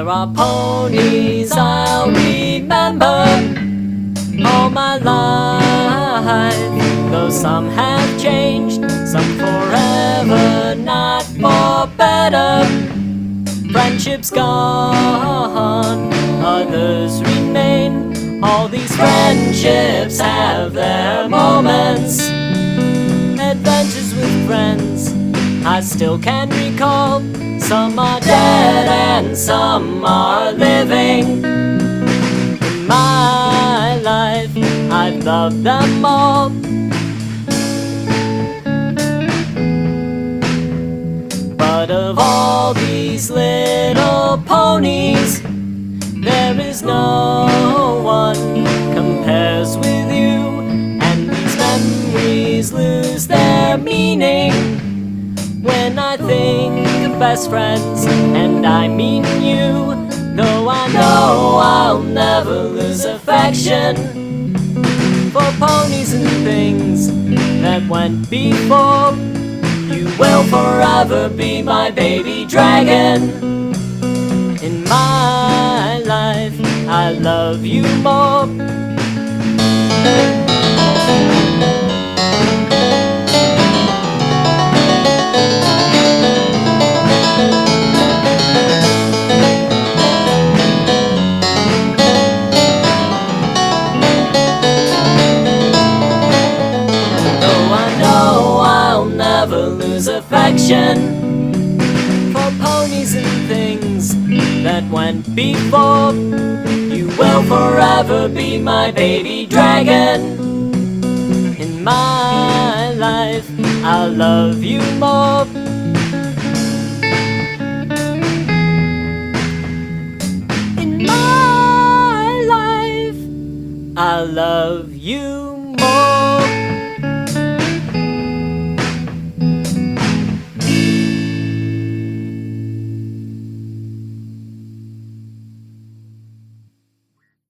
are ponies I'll remember all my life. Though some have changed, some forever, not for better. Friendships gone, others remain. All these friendships have their moments. Adventures with friends I still can recall. Some are dead and some are living. In my life I've loved them all. But of all these little ponies, there is no one compares with you. And these memories lose their meaning when I think of best friends, and I mean you. Though I know I'll never lose affection for ponies and things that went before. You will forever be my baby dragon. In my life I love you more. Affection for ponies and things that went before. You will forever be my baby dragon. In my life I'll love you more. In my life I'll love you